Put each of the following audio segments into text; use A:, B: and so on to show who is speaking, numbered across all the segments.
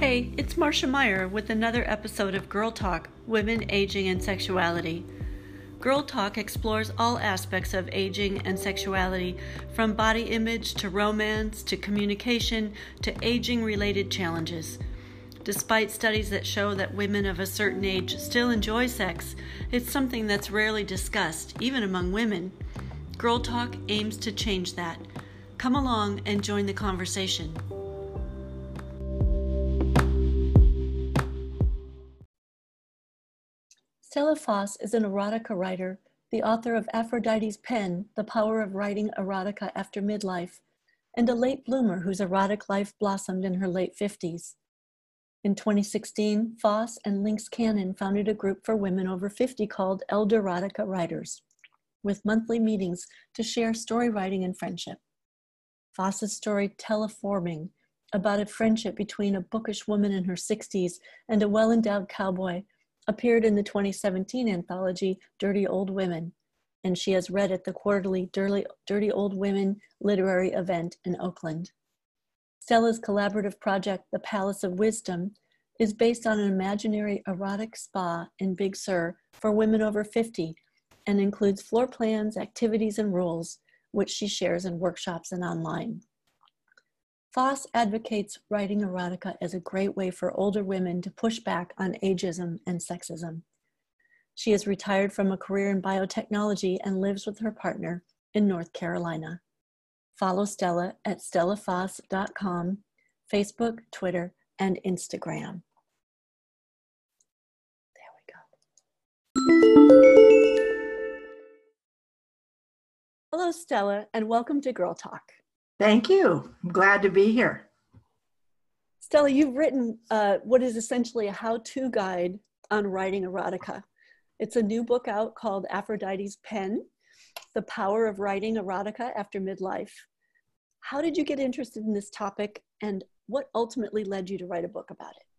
A: Hey, it's Marcia Meyer with another episode of Girl Talk, Women, Aging, and Sexuality. Girl Talk explores all aspects of aging and sexuality, from body image to romance to communication to aging-related challenges. Despite studies that show that women of a certain age still enjoy sex, it's something that's rarely discussed, even among women. Girl Talk aims to change that. Come along and join the conversation. Stella Foss is an erotica writer, the author of Aphrodite's Pen, The Power of Writing Erotica After Midlife, and a late bloomer whose erotic life blossomed in her late 50s. In 2016, Foss and Lynx Cannon founded a group for women over 50 called Elderotica Writers, with monthly meetings to share story writing and friendship. Foss's story, Teleforming, about a friendship between a bookish woman in her 60s and a well-endowed cowboy, appeared in the 2017 anthology Dirty Old Women, and she has read at the quarterly Dirty Old Women literary event in Oakland. Stella's collaborative project, The Palace of Wisdom, is based on an imaginary erotic spa in Big Sur for women over 50 and includes floor plans, activities, and rules, which she shares in workshops and online. Foss advocates writing erotica as a great way for older women to push back on ageism and sexism. She is retired from a career in biotechnology and lives with her partner in North Carolina. Follow Stella at stellafoss.com, Facebook, Twitter, and Instagram. There we go. Hello, Stella, and welcome to Girl Talk.
B: Thank you. I'm glad to be here.
A: Stella, you've written what is essentially a how-to guide on writing erotica. It's a new book out called Aphrodite's Pen, The Power of Writing Erotica After Midlife. How did you get interested in this topic, and what ultimately led you to write a book about it?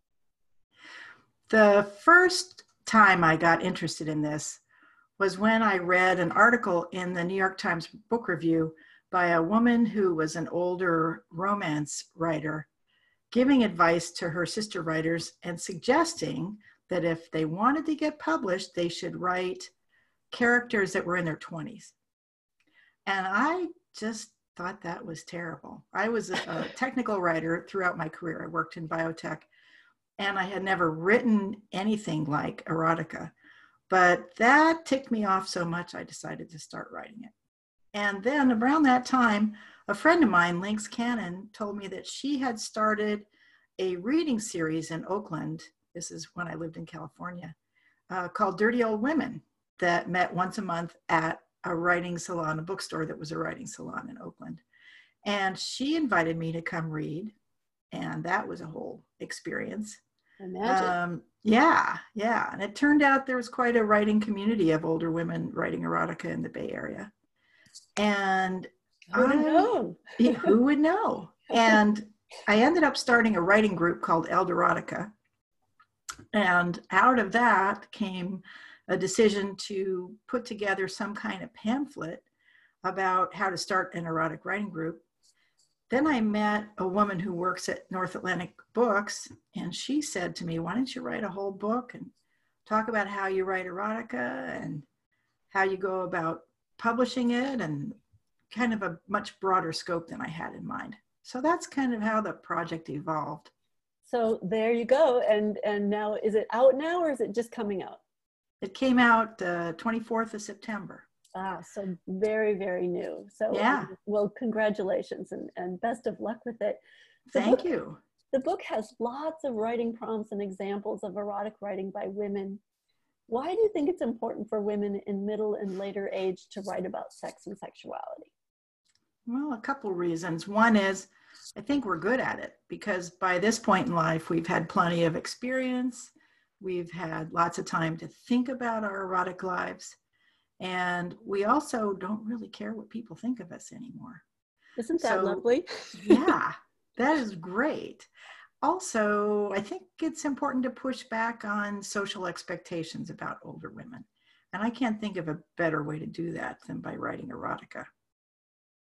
B: The first time I got interested in this was when I read an article in the New York Times Book Review by a woman who was an older romance writer, giving advice to her sister writers and suggesting that if they wanted to get published, they should write characters that were in their 20s. And I just thought that was terrible. I was a technical writer throughout my career. I worked in biotech, and I had never written anything like erotica. But that ticked me off so much, I decided to start writing it. And then around that time, a friend of mine, Lynx Cannon, told me that she had started a reading series in Oakland. This is when I lived in California, called Dirty Old Women, that met once a month at a writing salon, a bookstore that was a writing salon in Oakland. And she invited me to come read, and that was a whole experience.
A: Imagine.
B: Yeah. And it turned out there was quite a writing community of older women writing erotica in the Bay Area. And
A: who
B: would know? And I ended up starting a writing group called Elderotica. And out of that came a decision to put together some kind of pamphlet about how to start an erotic writing group. Then I met a woman who works at North Atlantic Books, and she said to me, why don't you write a whole book and talk about how you write erotica and how you go about publishing it, and kind of a much broader scope than I had in mind. So that's kind of how the project evolved.
A: So there you go. And now, is it out now, or is it just coming out?
B: It came out 24th of September.
A: So very, very new. So
B: yeah.
A: Well, congratulations and best of luck with it.
B: Thank you.
A: The book has lots of writing prompts and examples of erotic writing by women. Why do you think it's important for women in middle and later age to write about sex and sexuality?
B: Well, a couple reasons. One is, I think we're good at it because by this point in life, we've had plenty of experience. We've had lots of time to think about our erotic lives. And we also don't really care what people think of us anymore.
A: Isn't that lovely?
B: Yeah, that is great. Also, I think it's important to push back on social expectations about older women. And I can't think of a better way to do that than by writing erotica.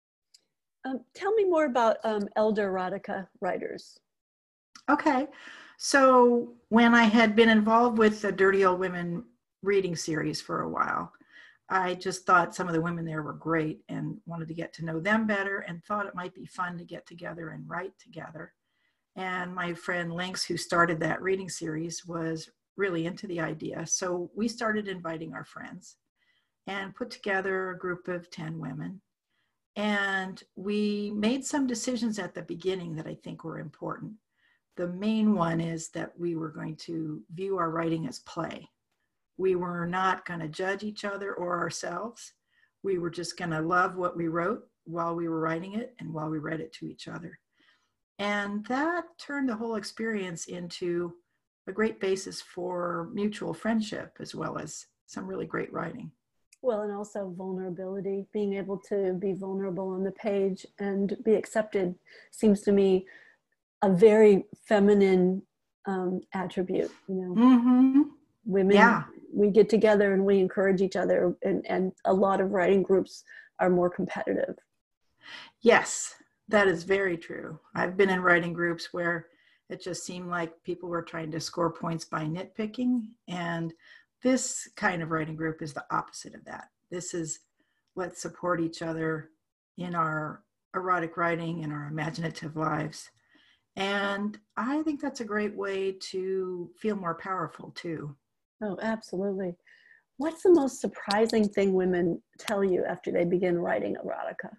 A: Tell me more about elder erotica writers.
B: Okay, So when I had been involved with the Dirty Old Women reading series for a while, I just thought some of the women there were great and wanted to get to know them better and thought it might be fun to get together and write together. And my friend Lynx, who started that reading series, was really into the idea. So we started inviting our friends and put together a group of 10 women. And we made some decisions at the beginning that I think were important. The main one is that we were going to view our writing as play. We were not going to judge each other or ourselves. We were just going to love what we wrote while we were writing it and while we read it to each other. And that turned the whole experience into a great basis for mutual friendship as well as some really great writing.
A: Well, and also vulnerability, being able to be vulnerable on the page and be accepted seems to me a very feminine attribute. You know,
B: Mm-hmm.
A: women,
B: Yeah.
A: we get together and we encourage each other, and a lot of writing groups are more competitive.
B: Yes, that is very true. I've been in writing groups where it just seemed like people were trying to score points by nitpicking. And this kind of writing group is the opposite of that. This is, let's support each other in our erotic writing and our imaginative lives. And I think that's a great way to feel more powerful too.
A: Oh, absolutely. What's the most surprising thing women tell you after they begin writing erotica?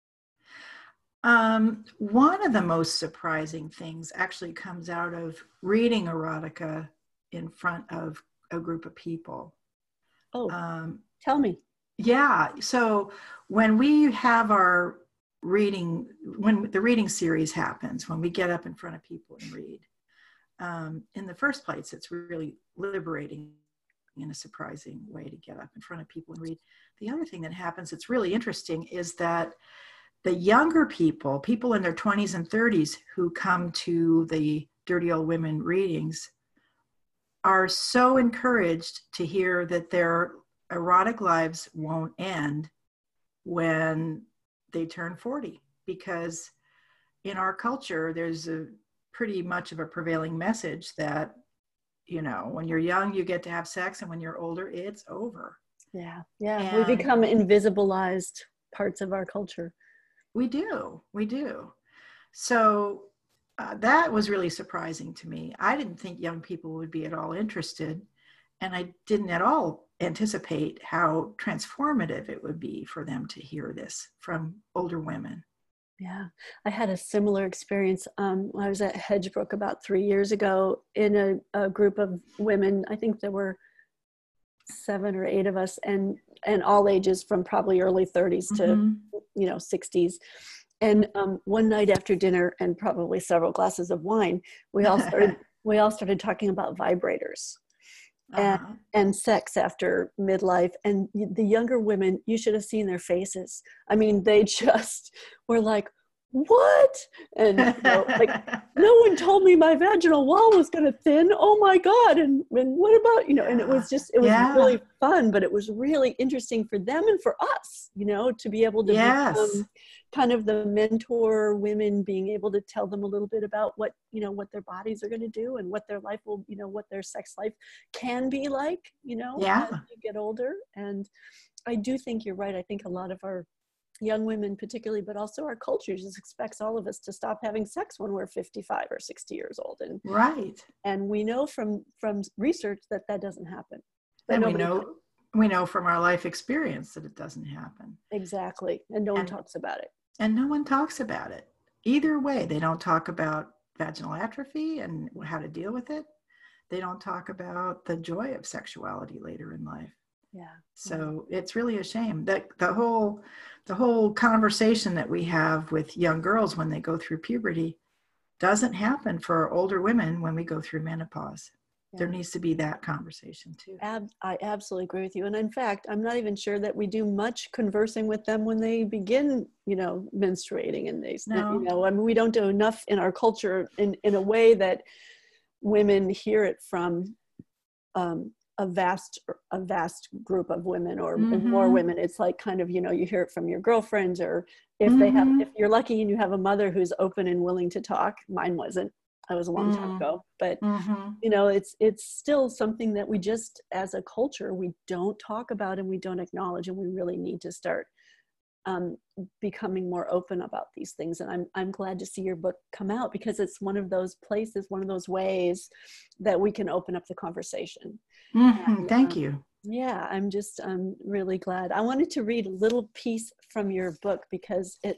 B: One of the most surprising things actually comes out of reading erotica in front of a group of people.
A: Oh, tell me.
B: Yeah. So when we have our reading, when the reading series happens, when we get up in front of people and read, in the first place, it's really liberating in a surprising way to get up in front of people and read. The other thing that happens that's really interesting is that the younger people, people in their 20s and 30s who come to the Dirty Old Women readings, are so encouraged to hear that their erotic lives won't end when they turn 40, because in our culture there's a pretty much of a prevailing message that, you know, when you're young you get to have sex and when you're older it's over.
A: Yeah, yeah. We
B: And
A: become invisibilized parts of our culture.
B: we do. So that was really surprising to me. I didn't think young people would be at all interested, and I didn't at all anticipate how transformative it would be for them to hear this from older women.
A: Yeah, I had a similar experience. I was at Hedgebrook about 3 years ago in a group of women. I think there were 7 or 8 of us, and all ages from probably early 30s to 60s. And one night after dinner and probably several glasses of wine, we all started talking about vibrators and sex after midlife. And the younger women, you should have seen their faces. I mean, they just were like, what? And like, no one told me my vaginal wall was going to thin. Oh my God. And what about, and it was really fun, but it was really interesting for them and for us, to be able to become kind of the mentor women, being able to tell them a little bit about what their bodies are going to do and what their life will, what their sex life can be like, as you get older. And I do think you're right. I think a lot of our young women particularly, but also our culture just expects all of us to stop having sex when we're 55 or 60 years old. And and we know from research that doesn't happen.
B: But and we know from our life experience that it doesn't happen.
A: Exactly. And no one talks about it.
B: And no one talks about it. Either way, they don't talk about vaginal atrophy and how to deal with it. They don't talk about the joy of sexuality later in life.
A: Yeah.
B: So it's really a shame that the whole conversation that we have with young girls when they go through puberty doesn't happen for older women when we go through menopause. Yeah. There needs to be that conversation too.
A: I absolutely agree with you. And in fact, I'm not even sure that we do much conversing with them when they begin, menstruating, and they, I mean, we don't do enough in our culture in a way that women hear it from a vast group of women or more women. It's like kind of, you hear it from your girlfriends, or if they have, if you're lucky and you have a mother who's open and willing to talk. Mine wasn't. I was a long time ago, but
B: Mm-hmm.
A: you know, it's still something that we just, as a culture, we don't talk about and we don't acknowledge, and we really need to start becoming more open about these things. And I'm glad to see your book come out, because it's one of those places, one of those ways that we can open up the conversation.
B: Mm-hmm.
A: And,
B: Thank you.
A: yeah, I'm really glad. I wanted to read a little piece from your book because it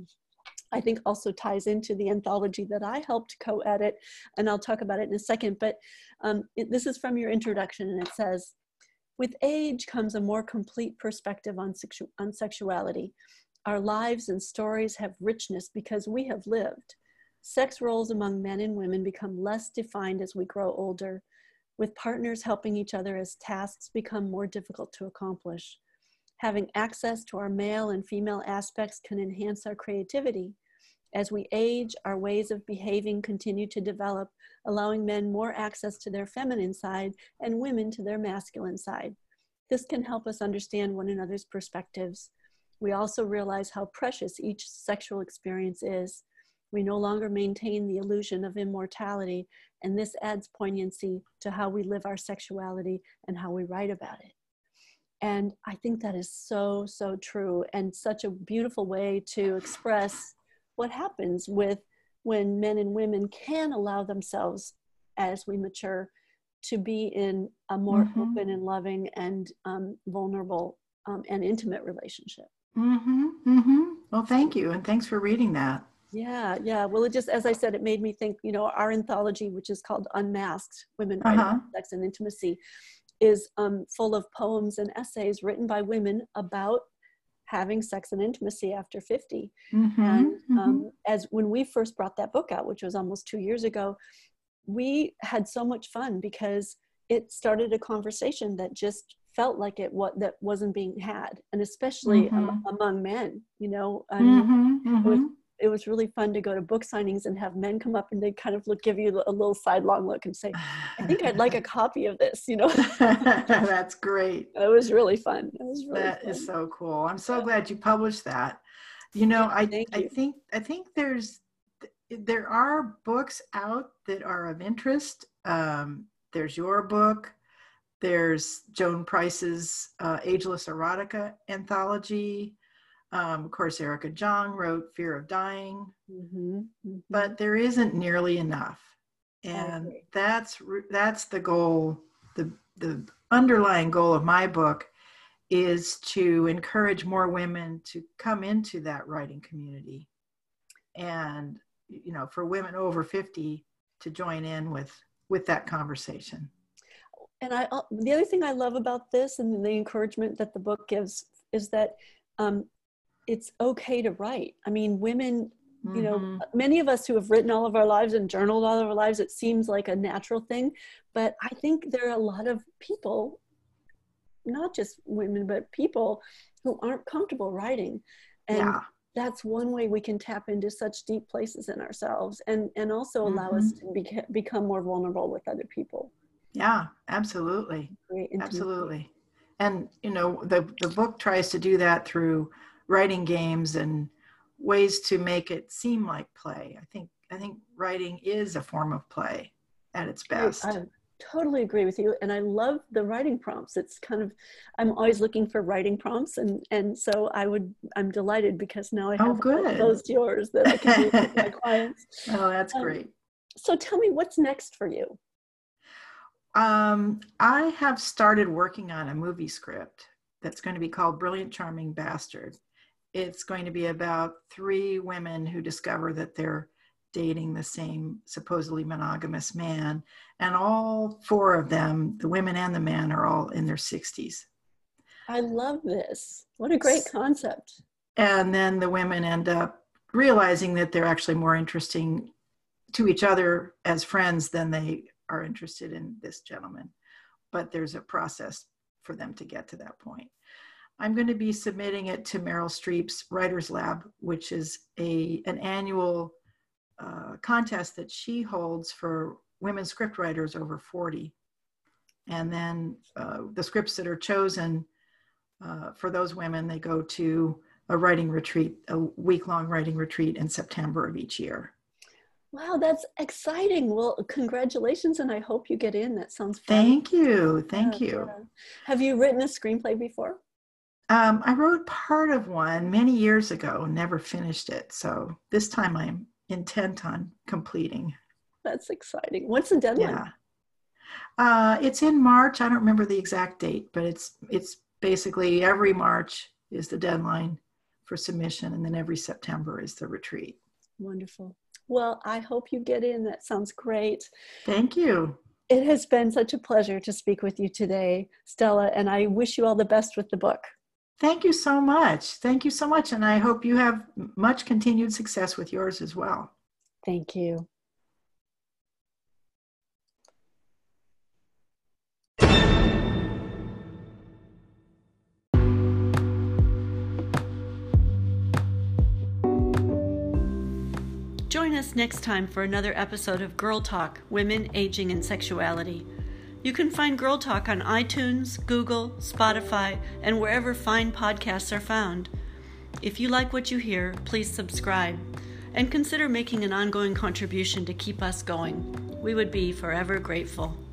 A: I think also ties into the anthology that I helped co-edit, and I'll talk about it in a second. But this is from your introduction, and it says, "With age comes a more complete perspective on sexuality. Our lives and stories have richness because we have lived. Sex roles among men and women become less defined as we grow older, with partners helping each other as tasks become more difficult to accomplish. Having access to our male and female aspects can enhance our creativity. As we age, our ways of behaving continue to develop, allowing men more access to their feminine side and women to their masculine side. This can help us understand one another's perspectives. We also realize how precious each sexual experience is. We no longer maintain the illusion of immortality, and this adds poignancy to how we live our sexuality and how we write about it." And I think that is so, so true, and such a beautiful way to express what happens with when men and women can allow themselves, as we mature, to be in a more
B: Mm-hmm.
A: open and loving and vulnerable and intimate relationship.
B: Mm-hmm. Mm-hmm. Well, thank you. And thanks for reading that.
A: Yeah, yeah. Well, it just, as I said, it made me think, you know, our anthology, which is called Unmasked, Women Write
B: Uh-huh.
A: About Sex and Intimacy, is full of poems and essays written by women about having sex and intimacy after 50.
B: Mm-hmm.
A: And
B: Mm-hmm.
A: as when we first brought that book out, which was almost 2 years ago, we had so much fun because it started a conversation that just felt like that wasn't being had, and especially
B: Mm-hmm.
A: among men. You know, I mean,
B: Mm-hmm.
A: it was
B: Mm-hmm.
A: it was really fun to go to book signings and have men come up and they kind of give you a little sidelong look and say, "I think I'd like a copy of this," you know.
B: That's great.
A: It was really fun. It was really
B: That is
A: fun.
B: so cool. I'm so
A: Yeah.
B: glad you published that. You
A: Yeah,
B: know,
A: thank
B: I
A: you.
B: think there are books out that are of interest. There's your book. There's Joan Price's Ageless Erotica anthology. Of course, Erica Jong wrote Fear of Dying,
A: Hmm. Hmm.
B: but there isn't nearly enough,
A: I
B: and
A: agree.
B: that's the goal. The underlying goal of my book is to encourage more women to come into that writing community, and for women over 50 to join in with that conversation.
A: And the other thing I love about this and the encouragement that the book gives is that um, it's okay to write. I mean, women, you know,
B: Mm-hmm.
A: many of us who have written all of our lives and journaled all of our lives, it seems like a natural thing. But I think there are a lot of people, not just women, but people who aren't comfortable writing. And
B: Yeah.
A: that's one way we can tap into such deep places in ourselves and also allow
B: Mm-hmm.
A: us to become more vulnerable with other people.
B: Yeah, absolutely.
A: Create intimacy.
B: Absolutely. And the book tries to do that through writing games and ways to make it seem like play. I think writing is a form of play at its best.
A: I totally agree with you. And I love the writing prompts. It's kind of, I'm always looking for writing prompts. And so I'm delighted because now I
B: Oh,
A: have
B: good.
A: those yours that I can use with my clients.
B: Oh, that's
A: Um,
B: great.
A: so tell me what's next for you?
B: I have started working on a movie script that's going to be called Brilliant Charming Bastard. It's going to be about three women who discover that they're dating the same supposedly monogamous man. And all four of them, the women and the men, are all in their 60s.
A: I love this. What a great concept.
B: And then the women end up realizing that they're actually more interesting to each other as friends than they are interested in this gentleman. But there's a process for them to get to that point. I'm going to be submitting it to Meryl Streep's Writers Lab, which is an annual contest that she holds for women scriptwriters over 40. And then the scripts that are chosen for those women, they go to a writing retreat, a week-long writing retreat in September of each year.
A: Wow, that's exciting. Well, congratulations, and I hope you get in. That sounds fun.
B: Thank you. Thank
A: Yeah,
B: you.
A: yeah. Have you written a screenplay before?
B: I wrote part of one many years ago, never finished it. So this time I'm intent on completing.
A: That's exciting. What's the deadline?
B: Yeah. It's in March. I don't remember the exact date, but it's basically every March is the deadline for submission, and then every September is the retreat.
A: Wonderful. Well, I hope you get in. That sounds great.
B: Thank you.
A: It has been such a pleasure to speak with you today, Stella, and I wish you all the best with the book.
B: Thank you so much. Thank you so much. And I hope you have much continued success with yours as well.
A: Thank you. Join us next time for another episode of Girl Talk, Women, Aging, and Sexuality. You can find Girl Talk on iTunes, Google, Spotify, and wherever fine podcasts are found. If you like what you hear, please subscribe and consider making an ongoing contribution to keep us going. We would be forever grateful.